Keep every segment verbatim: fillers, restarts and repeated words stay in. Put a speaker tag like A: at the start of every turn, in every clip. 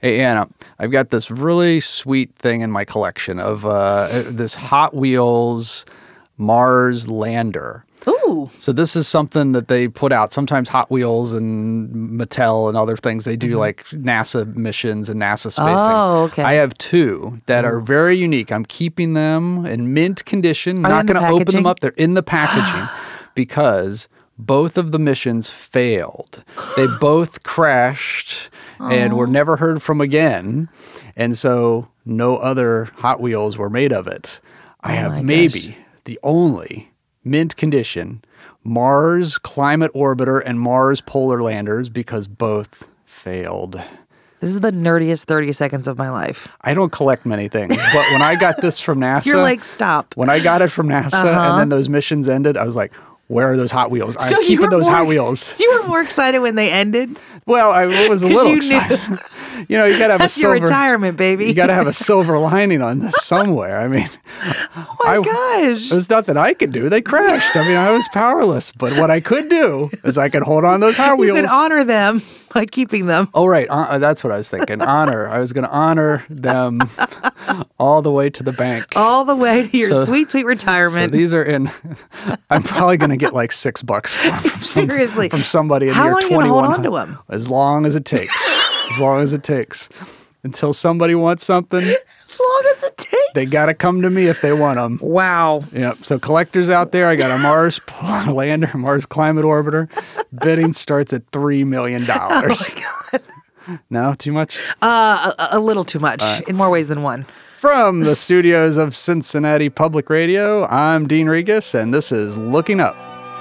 A: Hey, Anna, I've got this really sweet thing in my collection of uh, this Hot Wheels Mars lander.
B: Ooh.
A: So this is something that they put out. Sometimes Hot Wheels and Mattel and other things, they do mm-hmm. like NASA missions and NASA spacing.
B: Oh, okay.
A: I have two that Ooh. Are very unique. I'm keeping them in mint condition.
B: Are
A: not
B: going
A: to open them up. They're in the packaging because both of the missions failed. They both crashed and were never heard from again. And so no other Hot Wheels were made of it. I
B: oh
A: have maybe
B: gosh.
A: the only mint condition Mars Climate Orbiter and Mars Polar Landers because both failed.
B: This is the nerdiest thirty seconds of my life.
A: I don't collect many things, but when I got this from NASA...
B: You're like, stop.
A: When I got it from NASA
B: uh-huh.
A: and then those missions ended, I was like, where are those Hot Wheels?
B: So
A: I'm keeping those
B: more,
A: Hot Wheels.
B: You were more excited when they ended?
A: Well, I was a little
B: you
A: excited.
B: Knew.
A: You know, you got to have
B: That's
A: a silver...
B: your retirement, baby.
A: You got to have a silver lining on this somewhere. I mean...
B: Oh, my I, gosh.
A: There's nothing I could do. They crashed. I mean, I was powerless. But what I could do is I could hold on to those Hot Wheels.
B: You could honor them by keeping them.
A: Oh, right. Uh, that's what I was thinking. Honor. I was going to honor them all the way to the bank.
B: All the way to your
A: so,
B: sweet, sweet retirement.
A: So these are in... I'm probably going to get like six bucks from, from, some,
B: Seriously.
A: from somebody in
B: How
A: here.
B: long are you going to hold on to them?
A: As long as it takes. As long as it takes. Until somebody wants something.
B: As long as it takes.
A: They got to come to me if they want them.
B: Wow.
A: Yep. So collectors out there, I got a Mars Polar Lander, Mars Climate Orbiter. Bidding starts at three million dollars.
B: Oh, my God.
A: No? Too much?
B: Uh, a, a little too much, uh, in more ways than one.
A: From the studios of Cincinnati Public Radio, I'm Dean Regas, and this is Looking Up.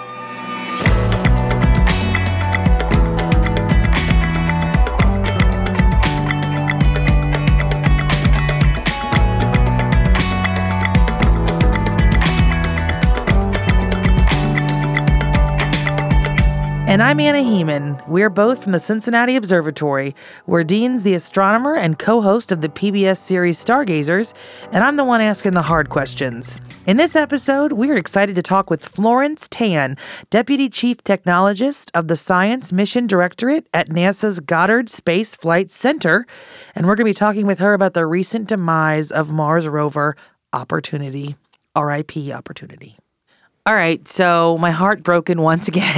B: And I'm Anna Heeman. We're both from the Cincinnati Observatory, where Dean's the astronomer and co-host of the P B S series Stargazers, and I'm the one asking the hard questions. In this episode, we're excited to talk with Florence Tan, Deputy Chief Technologist of the Science Mission Directorate at NASA's Goddard Space Flight Center, and we're going to be talking with her about the recent demise of Mars rover Opportunity, R I P Opportunity. All right, so my heart broken once again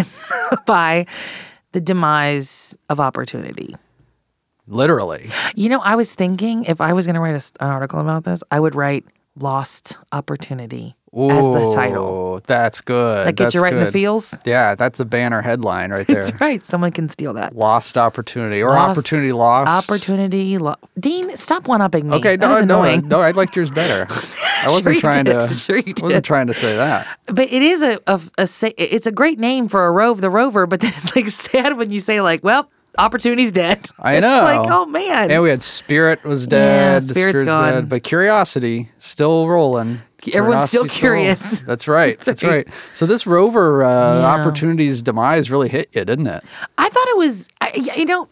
B: by the demise of Opportunity.
A: Literally.
B: You know, I was thinking if I was going to write a, an article about this, I would write Lost Opportunity
A: Ooh,
B: as the title.
A: That's good.
B: That gets
A: that's
B: you right
A: good.
B: in the feels?
A: Yeah, that's the banner headline right there.
B: That's right. Someone can steal that.
A: Lost Opportunity or
B: Lost
A: Opportunity Lost.
B: Opportunity Lost. Dean, stop one-upping me.
A: Okay,
B: that
A: no, no,
B: annoying.
A: no, I liked yours better. I wasn't
B: sure
A: trying
B: did.
A: to.
B: Sure you
A: I wasn't
B: did.
A: trying to say that.
B: But it is a, a, a it's a great name for a rove, the rover. But then it's like sad when you say like, well, Opportunity's dead.
A: I know.
B: It's like, oh man.
A: And we had Spirit was dead.
B: Yeah,
A: the
B: Spirit's gone.
A: dead, but Curiosity still rolling.
B: Everyone's still
A: Curiosity
B: curious.
A: That's right.
B: That's
A: That's
B: right.
A: right. So this rover uh,
B: Yeah.
A: Opportunity's demise really hit you, didn't it?
B: I thought it was, I, you know,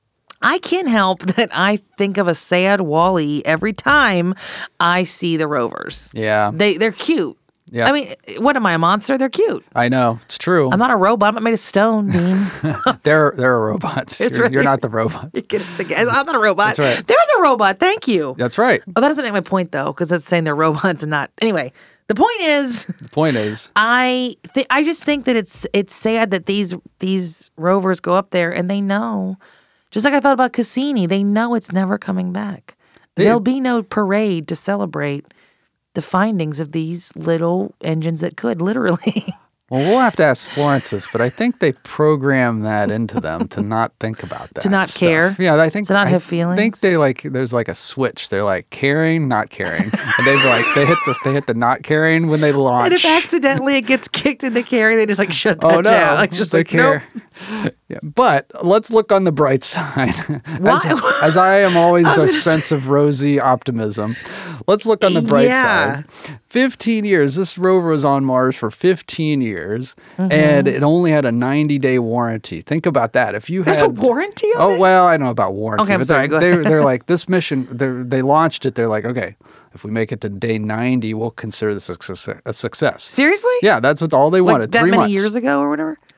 B: I can't help that I think of a sad Wall-E every time I see the rovers.
A: Yeah.
B: They, they're cute.
A: Yeah.
B: I mean, what am I, a monster? They're cute.
A: I know. It's true.
B: I'm not a robot. I'm not made of stone, Dean.
A: they're they're robots.
B: It's
A: You're,
B: right.
A: you're not the robot.
B: You get it together. I'm not a robot.
A: That's right.
B: They're the robot. Thank you.
A: That's right.
B: Oh, that doesn't make my point, though, because that's saying they're robots and not. Anyway, the point is,
A: The point is,
B: I th- I just think that it's it's sad that these these rovers go up there and they know, just like I thought about Cassini, they know it's never coming back.
A: They-
B: There'll be no parade to celebrate the findings of these little engines that could, literally.
A: well, we'll have to ask Florence this, but I think they program that into them to not think about that.
B: To not
A: stuff.
B: care?
A: Yeah, I think
B: To not
A: I
B: have feelings?
A: think they like there's like a switch. They're like caring, not caring, and they've like they hit the they hit the not caring when they launch.
B: And if accidentally it gets kicked into carry, they just like shut that
A: Oh no!
B: down. Like just
A: they
B: like
A: care.
B: nope.
A: Yeah, but let's look on the bright side.
B: Why?
A: As, as I am always
B: I was
A: the
B: gonna
A: sense
B: say-
A: of rosy optimism. Let's look on the bright
B: Yeah.
A: side. Fifteen years. This rover was on Mars for fifteen years,
B: Mm-hmm.
A: and it only had a ninety-day warranty. Think about that. If you
B: There's
A: had
B: a warranty on
A: Oh
B: it?
A: well, I know about warranty.
B: Okay, I'm
A: but
B: sorry,
A: They're,
B: go ahead.
A: they're, they're like this mission. They they launched it. They're like, okay, if we make it to day ninety, we'll consider this a success. A success.
B: Seriously?
A: Yeah, that's what all they
B: Like
A: wanted.
B: that
A: Three
B: many
A: months.
B: years ago or whatever?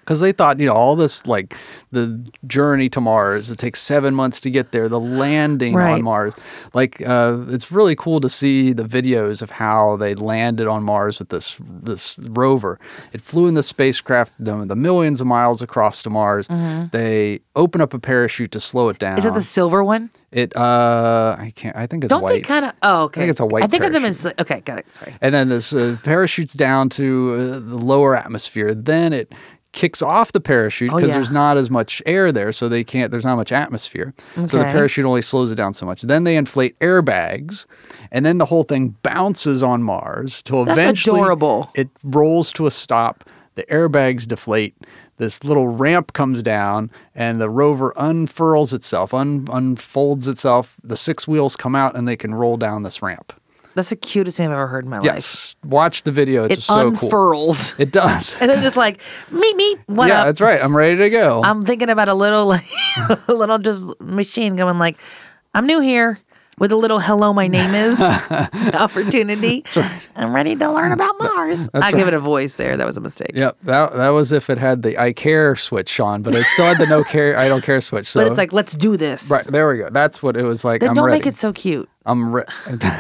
A: Because they thought, you know, all this, like, the journey to Mars, it takes seven months to get there, the landing
B: Right.
A: on Mars. Like, uh, it's really cool to see the videos of how they landed on Mars with this this rover. It flew in the spacecraft the, the millions of miles across to Mars. They open up a parachute to slow it down.
B: Is it the silver one?
A: It, uh, I can't, I think it's
B: Don't
A: white.
B: they kind of? Oh, okay.
A: I think it's a white
B: I think of them
A: parachute.
B: as okay. Got it. Sorry.
A: And then this uh, parachutes down to uh, the lower atmosphere. Then it kicks off the parachute
B: Oh,
A: because
B: yeah.
A: there's not as much air there, so they can't. There's not much atmosphere, so the
B: Okay.
A: parachute only slows it down so much. Then they inflate airbags, and then the whole thing bounces on Mars till
B: That's
A: eventually
B: adorable.
A: it rolls to a stop. The airbags deflate. This little ramp comes down, and the rover unfurls itself, un- unfolds itself. The six wheels come out, and they can roll down this ramp.
B: That's the cutest thing I've ever heard in my life.
A: Yes, watch the video. It's
B: It
A: so cool.
B: unfurls.
A: It does.
B: And then just like, meet, meet, what
A: yeah,
B: up?
A: that's right. I'm ready to go.
B: I'm thinking about a little, like, a little just machine going like, I'm new here with a little hello, my name is opportunity. That's
A: right.
B: I'm ready to learn about Mars. I give it a voice there. That was a mistake.
A: Yep, that that was if it had the I care switch on, but it still had the no care, I don't care switch. So
B: But it's like, let's do this.
A: right there we go. That's what it was like.
B: Then
A: I'm
B: don't
A: ready.
B: make it so cute.
A: I'm ready.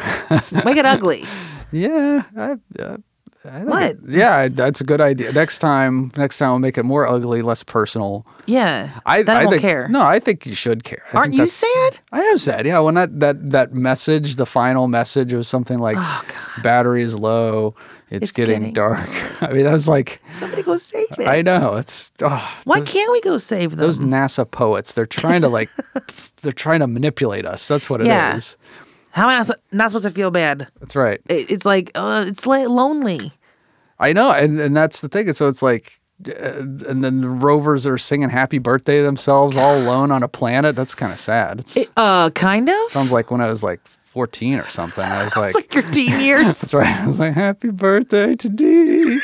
B: Make it ugly.
A: yeah. I, uh, I think
B: What?
A: it- yeah, that's a good idea. Next time, next time I'll make it more ugly, less personal.
B: Yeah.
A: I,
B: then I,
A: I
B: won't
A: think,
B: care.
A: No, I think you should care. I
B: Aren't
A: think
B: you
A: that's-
B: sad?
A: I am sad. Yeah, when that that that message, the final message, was something like
B: Oh, God.
A: battery is low. It's,
B: It's
A: getting,
B: getting-
A: dark. I mean, that was like,
B: Somebody go save it.
A: I know it's. Oh,
B: Why
A: those,
B: can't we go save them?
A: those NASA poets? They're trying to like, they're trying to manipulate us. That's what it is.
B: Yeah. How am I not, not supposed to feel bad?
A: That's right.
B: It, it's like, uh, it's like lonely.
A: I know, and and that's the thing. And so it's like, uh, and then the rovers are singing "Happy Birthday" to themselves all alone on a planet. That's kind of sad. It's,
B: It, uh, kind of.
A: sounds like when I was like fourteen or something. I was like,
B: It's like your teen years.
A: that's right. I was like, "Happy birthday to Dee."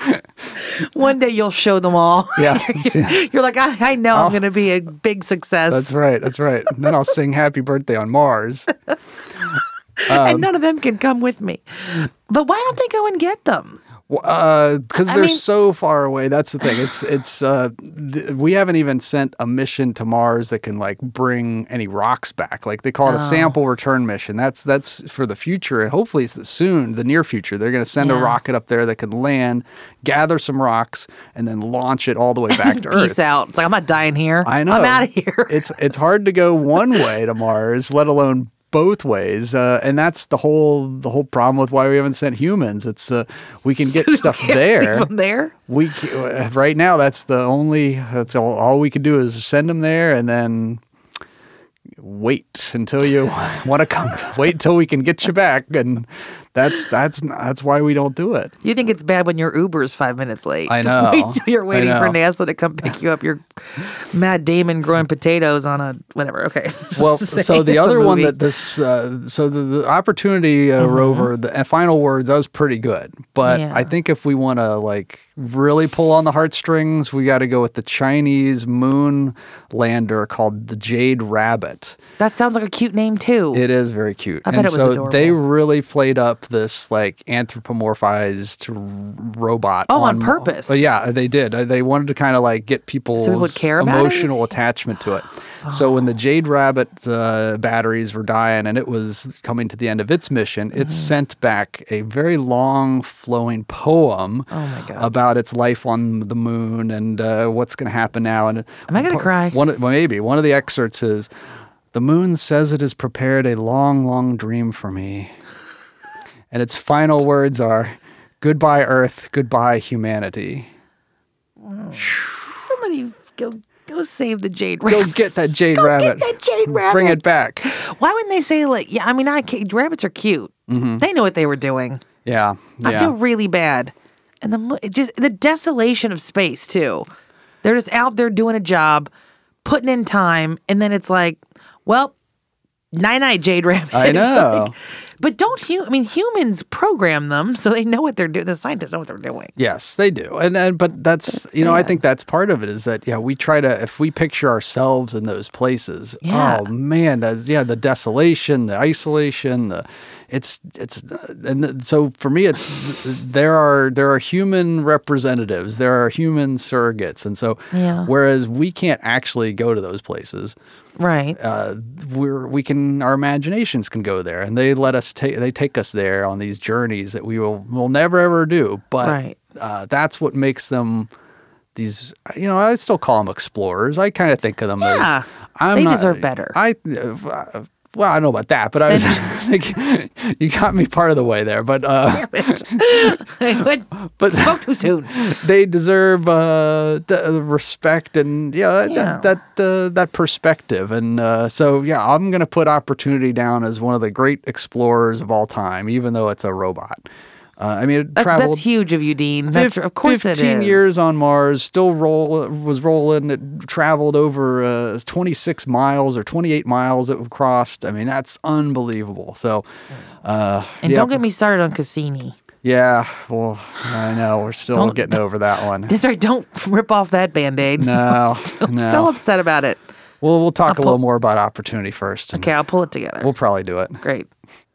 B: One day you'll show them all.
A: Yeah.
B: You're like, I, I know I'm
A: I'll-
B: going to be a big success.
A: That's right. That's right. And then I'll sing "Happy Birthday" on Mars.
B: and none of them can come with me. But why don't they go and get them?
A: Because
B: I
A: they're
B: mean-
A: so far away. That's the thing. It's it's uh, th- we haven't even sent a mission to Mars that can like bring any rocks back. Like they call it a
B: Oh.
A: sample return mission. That's that's for the future, and hopefully it's the soon, the near future. They're going to send a
B: Yeah.
A: rocket up there that can land, gather some rocks, and then launch it all the way back to Earth.
B: Peace out. It's like, I'm not dying here.
A: I know.
B: I'm out of here.
A: It's it's hard to go one way to Mars, let alone both ways, uh, and that's the whole the whole problem with why we haven't sent humans. It's uh, we can get stuff there.
B: Leave them there.
A: We c- uh, right now that's the only that's all, all we can do is send them there and then wait until you want to come. Wait until we can get you back, and that's that's not, that's why we don't do it.
B: You think it's bad when your Uber's five minutes late.
A: I know.
B: Wait till you're
A: I
B: waiting for
A: know.
B: NASA to come pick you up. You're Matt Damon growing potatoes on a whatever. Okay.
A: Well,
B: Say
A: so the
B: it's a
A: other one
B: movie.
A: that this, uh, so the, the Opportunity uh, rover, the uh, final words, that was pretty good. But
B: Yeah.
A: I think if we want to like really pull on the heartstrings, we got to go with the Chinese moon lander called the Jade Rabbit.
B: That sounds like a cute name too.
A: It is very cute.
B: I bet
A: and
B: it was
A: so
B: adorable.
A: they really played up this like anthropomorphized r- robot.
B: Oh, on purpose?
A: Uh, yeah, they did. Uh, They wanted to kind of like get people's
B: people would care about it?
A: emotional attachment to it. So when the Jade Rabbit uh, batteries were dying and it was coming to the end of its mission, it
B: Mm-hmm.
A: sent back a very long flowing poem
B: Oh, my God.
A: about its life on the moon and uh, what's going to happen now. And
B: Am I gonna cry?
A: One, of- well, maybe one of the excerpts is, "The moon says it has prepared a long, long dream for me." And its final words are, "Goodbye, Earth. Goodbye, humanity."
B: Somebody go go save the Jade
A: Go
B: Rabbit.
A: get that Jade
B: Go
A: Rabbit.
B: Get that Jade Rabbit.
A: Bring it back.
B: Why wouldn't they say like, yeah, I mean, I ca- rabbits are cute. They know what they were doing.
A: Yeah.
B: I
A: yeah.
B: feel really bad. And the mo- it just the desolation of space too. They're just out there doing a job, putting in time, and then it's like, well, night night, Jade Rabbit.
A: I know.
B: Like, But don't hu- I mean humans program them so they know what they're doing. The scientists know what they're doing.
A: Yes, they do. And and but that's,
B: That's
A: you know, I
B: sad.
A: think that's part of it is that yeah, we try to if we picture ourselves in those places.
B: Yeah.
A: Oh man, that's, yeah, the desolation, the isolation, the it's it's and th- so for me it's there are there are human representatives, there are human surrogates. And so
B: Yeah.
A: whereas we can't actually go to those places,
B: Right.
A: uh, we're we can our imaginations can go there, and they let us take they take us there on these journeys that we will will never ever do. But
B: Right.
A: uh, that's what makes them these. You know, I still call them explorers. I kind of think of them
B: Yeah.
A: as I'm
B: They
A: not-
B: deserve better.
A: I uh, well, I don't know about that, but I was thinking you got me part of the way there. But uh,
B: I went-
A: but
B: spoke too soon.
A: they deserve uh, the the respect and yeah,
B: Yeah.
A: that that uh, that perspective. And uh, so yeah, I'm gonna put Opportunity down as one of the great explorers of all time, even though it's a robot. Uh, I mean, it
B: That's,
A: traveled
B: that's huge of you, Dean. That's,
A: fif-
B: of course it
A: fifteen
B: is.
A: years on Mars, still roll was rolling. It traveled over uh, twenty-six miles or twenty-eight miles it crossed. I mean, that's unbelievable. So, uh,
B: And
A: yeah,
B: don't get me started on Cassini.
A: yeah, well, I know we're still
B: Don't-
A: getting over that one.
B: That's right. Don't rip off that Band-Aid.
A: No,
B: still,
A: no.
B: still upset about it.
A: Well, we'll talk
B: I'll
A: a
B: pull-
A: little more about Opportunity first. and
B: Okay, I'll pull it together.
A: We'll probably do it.
B: Great.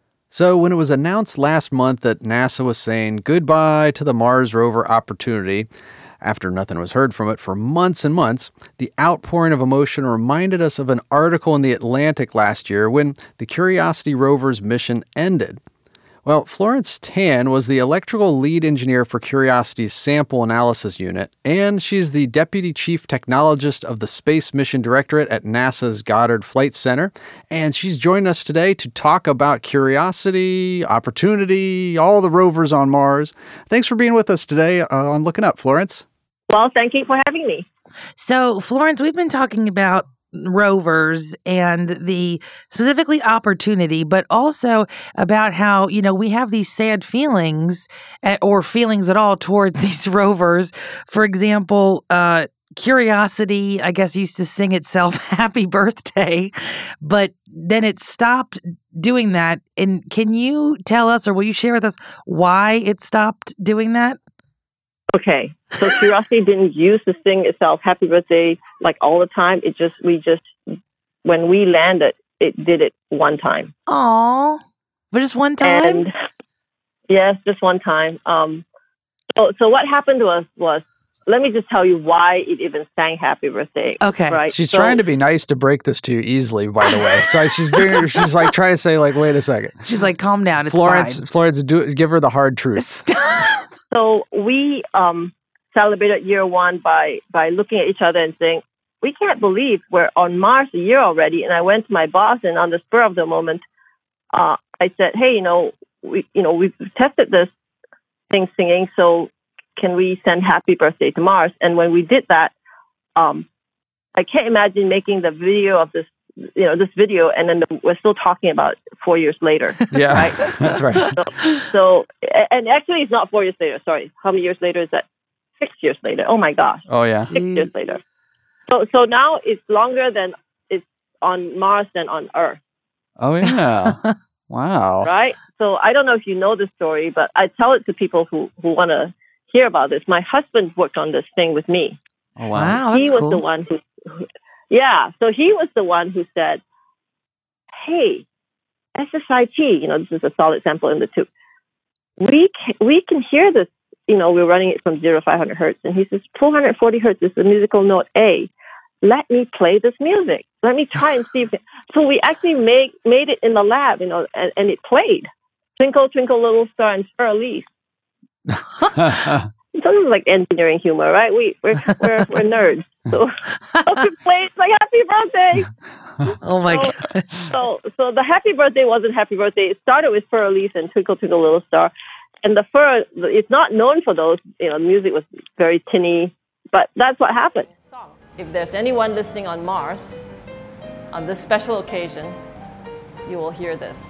A: So, when it was announced last month that NASA was saying goodbye to the Mars rover Opportunity, after nothing was heard from it for months and months, the outpouring of emotion reminded us of an article in The Atlantic last year when the Curiosity rover's mission ended. Well, Florence Tan was the electrical lead engineer for Curiosity's sample analysis unit, and she's the deputy chief technologist of the Space Mission Directorate at NASA's Goddard Flight Center. And she's joining us today to talk about Curiosity, Opportunity, all the rovers on Mars. Thanks for being with us today uh, on Looking Up, Florence.
C: Well, thank you for having me.
B: So, Florence, we've been talking about rovers and the specifically Opportunity, but also about how, you know, we have these sad feelings at, or feelings at all towards these rovers. For example, uh, Curiosity, I guess, used to sing itself happy birthday, but then it stopped doing that. And can you tell us, or will you share with us why it stopped doing that?
C: Okay, so Curiosity didn't use to sing itself happy birthday like all the time. It just, we just, when we landed, it did it one time.
B: Aw, but just one time?
C: And yes, just one time. Um, so, so what happened to us was, let me just tell you why it even sang happy birthday.
B: Okay.
C: Right.
A: She's
C: So-
A: trying to be nice to break this to you easily, by the way. So she's being, she's like trying to say, like, wait a second.
B: She's like, calm down. It's
A: Florence,
B: fine.
A: Florence, do give her the hard truth.
B: Stop.
C: So we um, celebrated year one by by looking at each other and saying, we can't believe we're on Mars a year already. And I went to my boss, and on the spur of the moment, uh, I said, hey, you know, we you know we've tested this thing singing, so can we send happy birthday to Mars? And when we did that, um, I can't imagine making the video of this, you know, this video, and then the, we're still talking about it four years later.
A: Yeah,
C: Right?
A: that's right.
C: So, so, and actually, it's not four years later. Sorry, how many years later is that? Six years later. Oh my gosh,
A: Oh, yeah.
C: six
B: Jeez.
C: years later. So, so now it's longer than it's on Mars than on Earth,
A: Oh, yeah. Wow.
C: right? So I don't know if you know this story, but I tell it to people who who want to hear about this. My husband worked on this thing with me.
A: Oh, wow.
B: Wow, that's
C: he was
B: cool.
C: the one who, who, yeah. So he was the one who said, "Hey, S S I T, you know, this is a solid sample in the tube. We can, we can hear this. You know, we're running it from zero to five hundred hertz, and he says four hundred forty hertz is the musical note A. Let me play this music. Let me try and see if." It, so we actually made made it in the lab, you know, and, and it played "Twinkle Twinkle Little Star" and "Fur Elise." So this is like engineering humor, right? We we're we're, we're nerds, so, so we played like happy birthday.
B: Oh my
C: So-
B: god.
C: So, so the happy birthday wasn't happy birthday. It started with Fur Elise and Twinkle Twinkle Little Star, and the fur. It's not known for those. You know, the music was very tinny, but that's what happened.
D: If there's anyone listening on Mars, on this special occasion, you will hear this.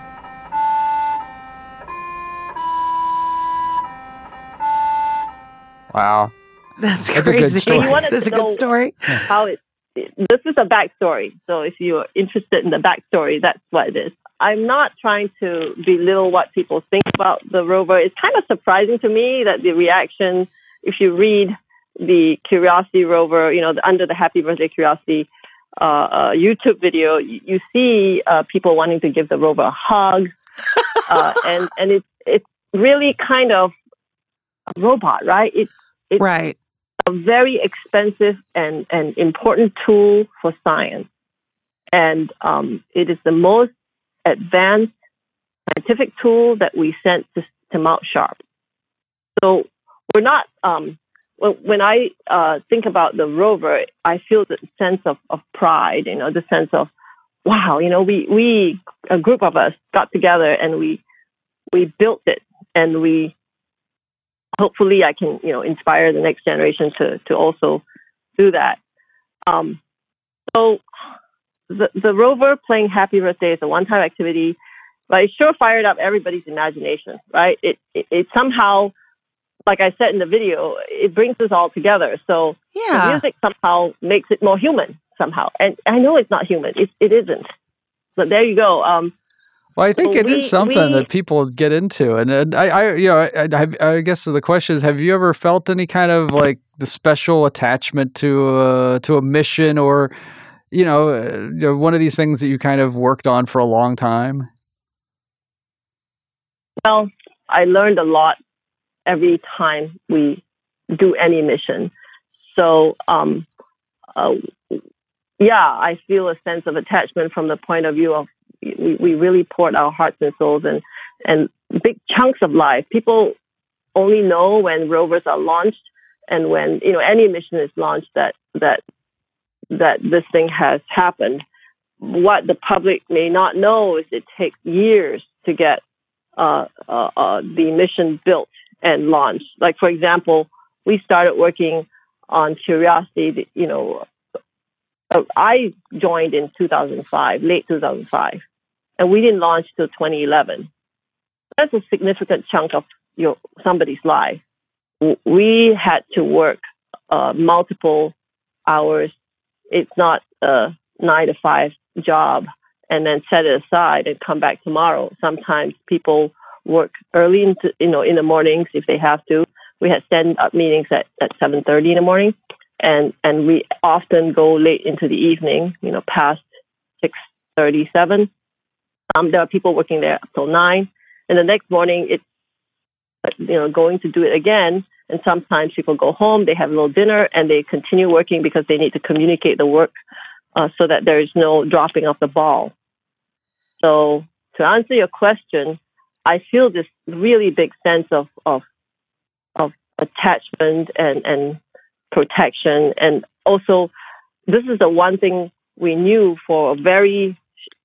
A: Wow.
B: That's
A: That's a good
B: crazy.
A: story.
C: You wanted
B: That's
C: to
B: a good
C: know
B: story.
C: how it. This is a backstory. So if you're interested in the backstory, that's what it is. I'm not trying to belittle what people think about the rover. It's kind of surprising to me that the reaction, if you read the Curiosity rover, you know, the, under the Happy Birthday Curiosity uh, uh, YouTube video, you, you see uh, people wanting to give the rover a hug, uh, and and it's it's really kind of a robot, right? It's it's
B: right.
C: a very expensive and and important tool for science, and um, it is the most advanced scientific tool that we sent to, to Mount Sharp. So we're not, um, when, when I uh, think about the rover, I feel the sense of, of pride, you know, the sense of, wow, you know, we, we, a group of us got together and we, we built it, and we, hopefully I can, you know, inspire the next generation to, to also do that. Um, so The, the rover playing Happy Birthday is a one-time activity, but it sure fired up everybody's imagination, right? It, it it somehow, like I said in the video, it brings us all together. So
B: Yeah.
C: the music somehow makes it more human somehow. And I know it's not human. It, it isn't. But there you go. Um,
A: Well, I think
C: so
A: it
C: we-
A: is something
C: we-
A: that people get into, and, and I, I, you know, I, I, I guess the question is: have you ever felt any kind of like the special attachment to uh, to a mission, or you know, uh, you know, one of these things that you kind of worked on for a long time?
C: Well, I learned a lot every time we do any mission. So, um, uh, yeah, I feel a sense of attachment from the point of view of we, we really poured our hearts and souls and, and big chunks of life. People only know when rovers are launched and when, you know, any mission is launched that, that, that this thing has happened. What the public may not know is it takes years to get uh, uh, uh, the mission built and launched. Like, for example, we started working on Curiosity, you know, uh, I joined in two thousand five, late two thousand five, and we didn't launch till twenty eleven. That's a significant chunk of your somebody's life. We had to work uh, multiple hours. It's not a nine to five job and then set it aside and come back tomorrow. Sometimes people work early into, you know, in the mornings if they have to. We had stand-up meetings at, at seven thirty in the morning, and, and we often go late into the evening, you know, past six thirty, seven. Um, there are people working there up till nine. And the next morning, it's, you know, going to do it again. And sometimes people go home, they have a little dinner, and they continue working because they need to communicate the work uh, so that there is no dropping of the ball. So to answer your question, I feel this really big sense of of, of attachment and, and protection. And also, this is the one thing we knew for a very,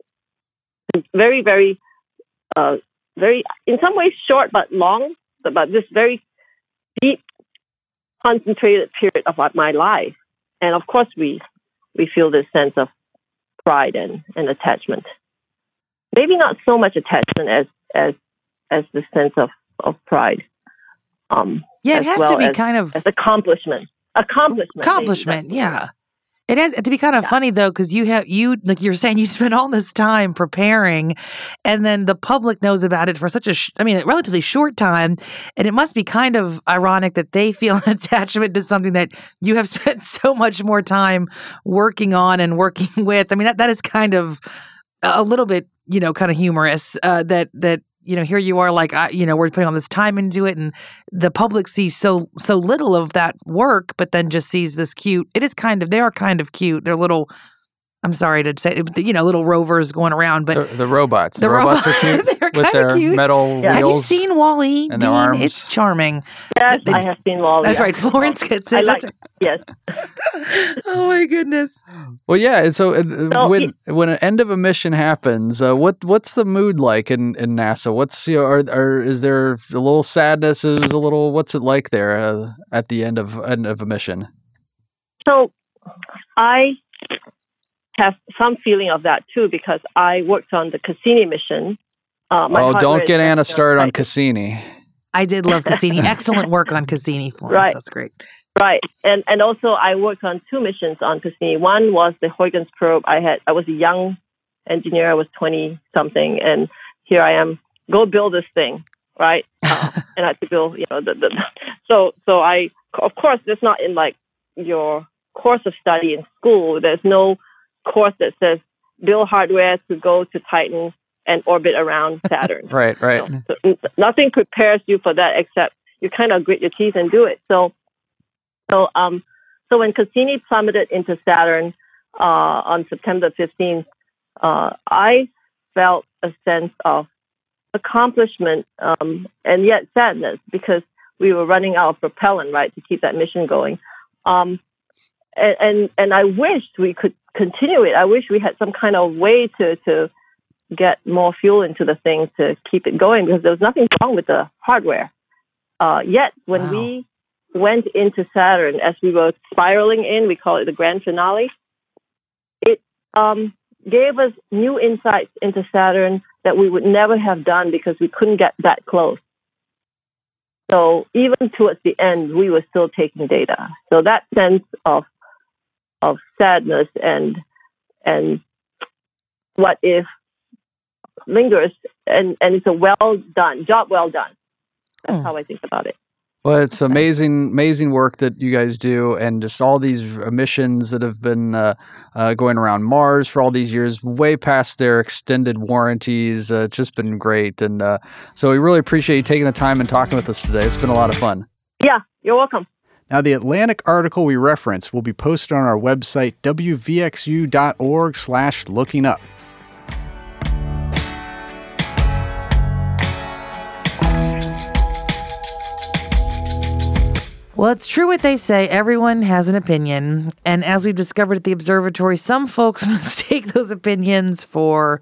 C: very, very, uh, very, in some ways short but long, but this very deep, concentrated period of my life. And of course, we we feel this sense of pride and, and attachment. Maybe not so much attachment as as as the sense of, of pride. Um,
B: Yeah, it
C: as
B: has
C: well
B: to be
C: as,
B: kind of
C: as accomplishment. Accomplishment. maybe.
B: accomplishment.
C: That's-
B: Yeah. It has to be kind of
C: Yeah.
B: funny though, because you have you like you're saying you spent all this time preparing, and then the public knows about it for such a sh- I mean, a relatively short time, and it must be kind of ironic that they feel an attachment to something that you have spent so much more time working on and working with. I mean, that that is kind of a little bit, you know, kind of humorous. Uh, that that you know, here you are, like, I, you know, we're putting all this time into it, and the public sees so so little of that work, but then just sees this cute. It is kind of, they are kind of cute. They're little. I'm sorry to say, you know, little rovers going around, but
A: The, the robots. The,
B: The
A: robots
B: robo-
A: are cute
B: they're
A: with
B: kinda
A: their
B: cute.
A: metal
C: Yeah.
B: have you
A: wheels.
B: seen Wall-E?
A: and their
B: Dean?
A: arms.
B: It's charming.
C: Yes,
B: They-
C: I have seen Wall-E.
B: That's
C: I
B: right.
C: have seen
B: Florence
C: Wall-E.
B: gets
C: I
B: it.
C: like,
B: That's
C: yes.
B: oh my goodness.
A: Well, yeah. and So, uh,
C: So
A: when when an end of a mission happens, uh, what what's the mood like in, in NASA? What's you know, are, are is there a little sadness? Is a little what's it like there uh, at the end of end of a mission?
C: So I have some feeling of that too because I worked on the Cassini mission. Uh, my
A: Oh,
C: hardware
A: don't
C: is
A: get Anna
C: resting
A: started on
C: Titan.
A: Cassini.
B: I did love Cassini. Excellent work on Cassini, Florence.
C: Right.
B: That's great.
C: Right, and and also I worked on two missions on Cassini. One was the Huygens probe. I had I was a young engineer. I was twenty something, and here I am. Go build this thing, right? Uh, and I had to build, you know, the, the so so I of course it's not in like your course of study in school. There's no course that says build hardware to go to Titan and orbit around Saturn.
A: Right, right.
C: So, so nothing prepares you for that except you kind of grit your teeth and do it. So, so um, so when Cassini plummeted into Saturn uh, on September fifteenth, uh, I felt a sense of accomplishment um, and yet sadness because we were running out of propellant, right, to keep that mission going. Um, and, and and I wished we could continue it. I wish we had some kind of way to to get more fuel into the thing to keep it going because there was nothing wrong with the hardware. Uh, yet when
B: Wow.
C: we went into Saturn, as we were spiraling in, we call it the grand finale, it um, gave us new insights into Saturn that we would never have done because we couldn't get that close. So even towards the end, we were still taking data. So that sense of of sadness and and what if lingers, and, and it's a well done job, well done. That's
B: Hmm.
C: how I think about it.
A: Well, it's
B: That's nice.
A: amazing, amazing work that you guys do, and just all these missions that have been uh, uh, going around Mars for all these years, way past their extended warranties. Uh, it's just been great, and uh, so we really appreciate you taking the time and talking with us today. It's been a lot of fun.
C: Yeah, you're welcome.
A: Now, the Atlantic article we reference will be posted on our website, w v x u dot org slash looking up.
B: Well, it's true what they say. Everyone has an opinion. And as we've discovered at the observatory, some folks mistake those opinions for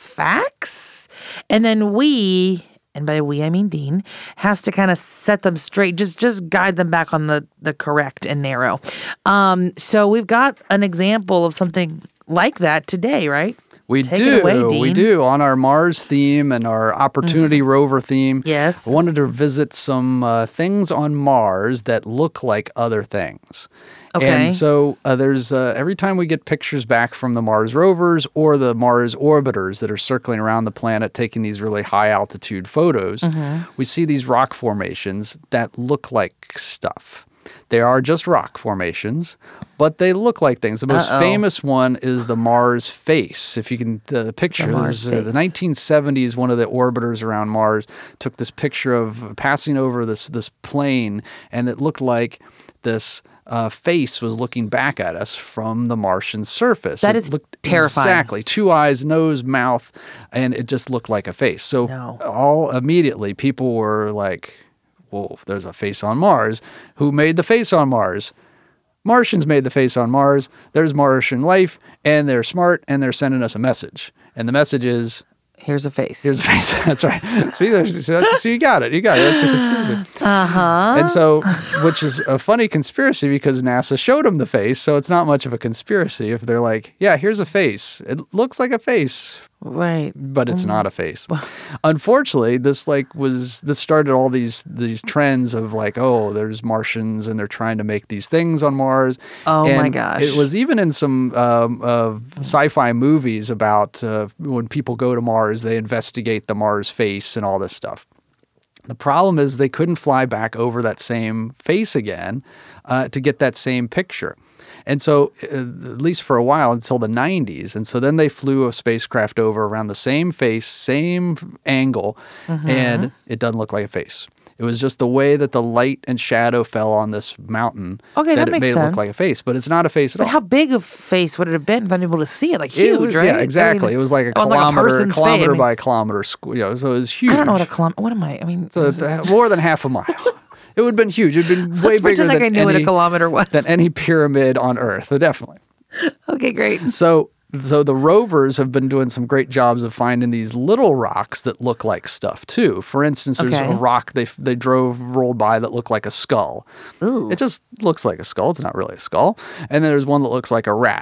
B: facts. And then we, and by we I mean Dean, has to kind of set them straight, just just guide them back on the, the correct and narrow. Um, so we've got an example of something like that today, right?
A: We
B: Take
A: do.
B: it away,
A: We
B: Dean.
A: do. On our Mars theme and our Opportunity rover theme.
B: Yes.
A: I wanted to visit some uh, things on Mars that look like other things.
B: Okay.
A: And so uh, there's uh, every time we get pictures back from the Mars rovers or the Mars orbiters that are circling around the planet taking these really high altitude photos,
B: Mm-hmm.
A: we see these rock formations that look like stuff. They are just rock formations, but they look like things. The most
B: Uh-oh.
A: famous one is the Mars face. If you can, the, the picture,
B: The Mars
A: there's, uh, the
B: face.
A: nineteen seventies, one of the orbiters around Mars took this picture of passing over this this plane, and it looked like this uh, face was looking back at us from the Martian surface.
B: That
A: It
B: is
A: looked
B: terrifying.
A: Exactly. Two eyes, nose, mouth, and it just looked like a face. So
B: No.
A: all immediately people were like, well, if there's a face on Mars, who made the face on Mars? Martians made the face on Mars. There's Martian life, and they're smart, and they're sending us a message. And the message is,
B: Here's a face.
A: here's a face. That's right. See, there's, so, that's, so you got it. You got it. That's a conspiracy.
B: Uh-huh.
A: And so, which is a funny conspiracy because NASA showed them the face, so it's not much of a conspiracy if they're like, yeah, here's a face. It looks like a face,
B: Right.
A: but it's not a face. Unfortunately, this like was this started all these these trends of like, oh, there's Martians and they're trying to make these things on Mars.
B: Oh, my
A: And
B: gosh.
A: It was even in some um, uh, sci-fi movies about uh, when people go to Mars, they investigate the Mars face and all this stuff. The problem is they couldn't fly back over that same face again uh, to get that same picture. And so, uh, at least for a while, until the nineties. And so then they flew a spacecraft over around the same face, same angle,
B: Mm-hmm.
A: and it doesn't look like a face. It was just the way that the light and shadow fell on this mountain
B: Okay, that
A: it
B: makes
A: made it
B: sense.
A: look like a face, but it's not a face at
B: But
A: all.
B: how big a face would it have been if I'm able to see it? Like
A: It
B: huge,
A: was-
B: right?
A: Yeah, exactly.
B: I mean,
A: it was like a
B: oh, like a
A: kilometer,
B: person's face. I
A: kilometer
B: mean-
A: by kilometer, squ- you know, so it was huge.
B: I don't know what a kilometer. What am I? I mean,
A: So it's, uh, more than half a mile. It would have been huge. It'd been way
B: let's
A: bigger
B: pretend like
A: than
B: I knew
A: any,
B: what a kilometer was.
A: than any pyramid on Earth. Definitely.
B: Okay, great.
A: So, so the rovers have been doing some great jobs of finding these little rocks that look like stuff too. For instance, there's
B: Okay.
A: a rock they they drove rolled by that looked like a skull.
B: Ooh.
A: It just looks like a skull. It's not really a skull. And then there's one that looks like a rat.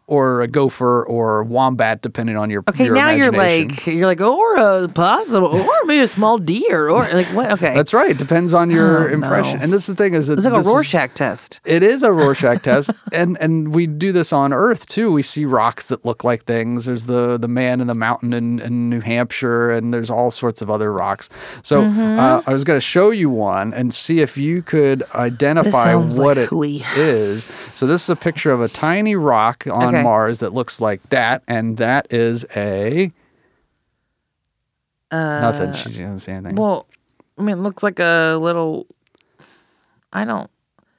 A: or a gopher or wombat, depending on your
B: Okay,
A: your
B: now you're
A: imagination.
B: like you're like or a possum or maybe a small deer or like what? Okay,
A: That's right. Depends on your
B: Oh,
A: impression.
B: no.
A: And this is the thing is that
B: it's like a
A: this is-
B: Rorschach test.
A: It is a Rorschach test, and and we do this on Earth too. We see rocks that look like things. There's the the man in the mountain in, in New Hampshire, and there's all sorts of other rocks. So
B: Mm-hmm.
A: uh, I was going to show you one and see if you could identify
B: sounds
A: what
B: like
A: it
B: hooey.
A: is. So this is a picture of a tiny rock on
B: Okay.
A: Mars that looks like that, and that is a
B: Uh,
A: nothing. She didn't say anything.
B: Well, I mean, it looks like a little. I don't.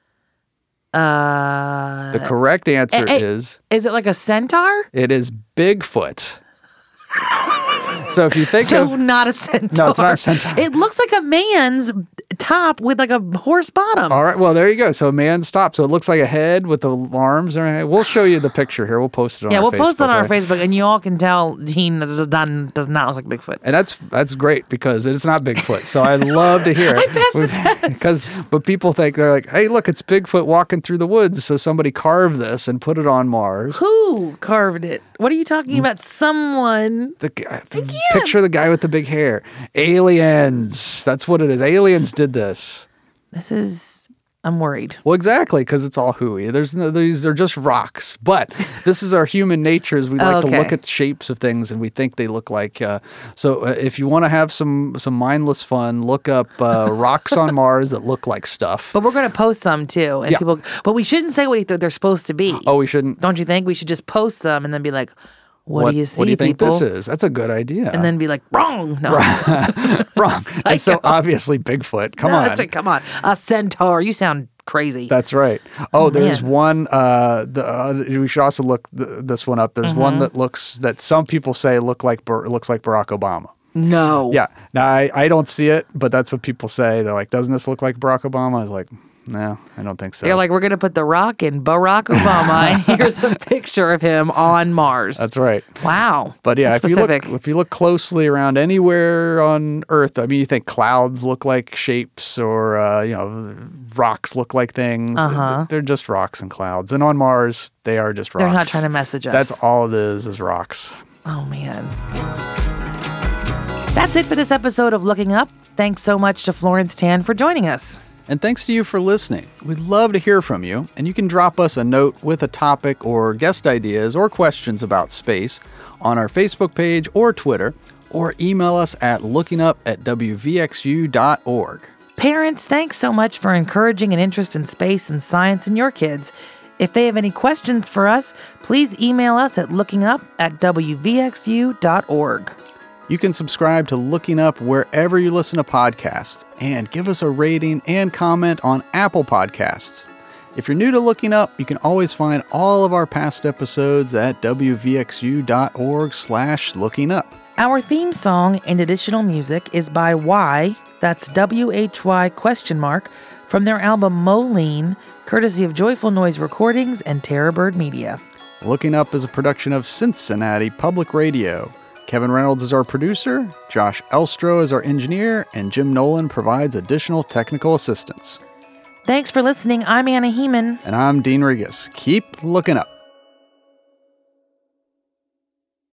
B: Uh,
A: the correct answer
B: eh, eh,
A: is
B: is it like a centaur?
A: it is Bigfoot. So if you think
B: So
A: of
B: not a centaur.
A: No, it's not a centaur.
B: It looks like a man's top with like a horse bottom.
A: All right, well, there you go. So a man stopped. So it looks like a head with the arms. And everything. We'll show you the picture here. We'll post it on
B: yeah,
A: our
B: we'll
A: Facebook.
B: post it on our
A: right?
B: Facebook, and you all can tell Dean does not, does not look like Bigfoot.
A: And that's that's great because it's not Bigfoot. So I love to hear it.
B: I passed the test.
A: Because, but people think they're like, hey, look, it's Bigfoot walking through the woods. So somebody carved this and put it on Mars.
B: Who carved it? What are you
A: Mm.
B: talking about? Someone.
A: The, guy- the picture of the guy with the big hair. Aliens. That's what it is. Aliens did this.
B: This is. I'm worried.
A: Well, exactly, because it's all hooey. There's no, these are just rocks. But this is our human nature. Is we like
B: Okay.
A: to look at shapes of things and we think they look like. Uh, so uh, if you want to have some some mindless fun, look up uh, rocks on Mars that look like stuff.
B: But we're gonna post some too, and
A: Yeah.
B: people. But we shouldn't say what they're supposed to be.
A: Oh, we shouldn't.
B: Don't you think? We should just post them and then be like, "What, do you see,
A: What do you think
B: people?"
A: this is? That's a good idea.
B: And then be like, "Wrong." No,
A: wrong. And so
B: Psycho.
A: obviously Bigfoot. Come
B: no,
A: on.
B: that's a, come on, a centaur. You sound crazy.
A: That's right. Oh, there's
B: man.
A: one. Uh, the, uh, we should also look th- this one up. There's
B: Mm-hmm.
A: one that looks that some people say look like Bar- looks like Barack Obama.
B: no.
A: Yeah. Now I, I don't see it, but that's what people say. They're like, doesn't this look like Barack Obama? I was like, no, I don't think so.
B: They're like, we're gonna put the Rock in Barack Obama, and here's a picture of him on Mars.
A: that's right.
B: Wow.
A: But yeah,
B: That's
A: if you
B: specific.
A: look if you look closely around anywhere on Earth, I mean, you think clouds look like shapes, or uh, you know, rocks look like things.
B: Uh-huh.
A: They're just rocks and clouds. And on Mars, they are just rocks.
B: They're not trying to message us.
A: That's all it is, is rocks.
B: Oh, man. That's it for this episode of Looking Up. Thanks so much to Florence Tan for joining us.
A: And thanks to you for listening. We'd love to hear from you, and you can drop us a note with a topic or guest ideas or questions about space on our Facebook page or Twitter, or email us at lookingup at w v x u dot org.
B: Parents, thanks so much for encouraging an interest in space and science in your kids. If they have any questions for us, please email us at lookingup at w v x u dot org.
A: You can subscribe to Looking Up wherever you listen to podcasts, and give us a rating and comment on Apple Podcasts. If you're new to Looking Up, you can always find all of our past episodes at w v x u dot org slash looking up.
B: Our theme song and additional music is by Y, that's W H Y question mark, from their album Moline, courtesy of Joyful Noise Recordings and Terrorbird Media.
A: Looking Up is a production of Cincinnati Public Radio. Kevin Reynolds is our producer, Josh Elstro is our engineer, and Jim Nolan provides additional technical assistance.
B: Thanks for listening. I'm Anna Heeman.
A: And I'm Dean Regas. Keep looking up.